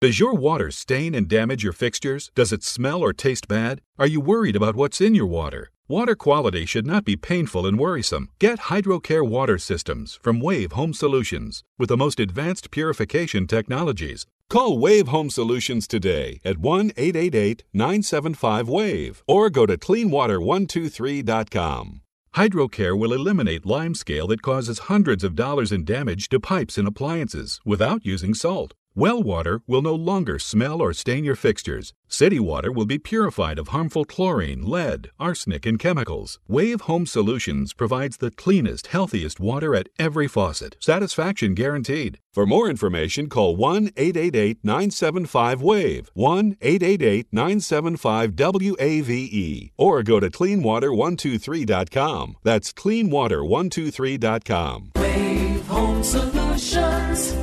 Does your water stain and damage your fixtures? Does it smell or taste bad? Are you worried about what's in your water? Water quality should not be painful and worrisome. Get HydroCare water systems from Wave Home Solutions with the most advanced purification technologies. Call Wave Home Solutions today at 1-888-975-WAVE or go to cleanwater123.com. HydroCare will eliminate limescale that causes hundreds of dollars in damage to pipes and appliances without using salt. Well water will no longer smell or stain your fixtures. City water will be purified of harmful chlorine, lead, arsenic, and chemicals. Wave Home Solutions provides the cleanest, healthiest water at every faucet. Satisfaction guaranteed. For more information, call 1-888-975-WAVE, 1-888-975-WAVE, or go to cleanwater123.com. That's cleanwater123.com. Wave Home Solutions.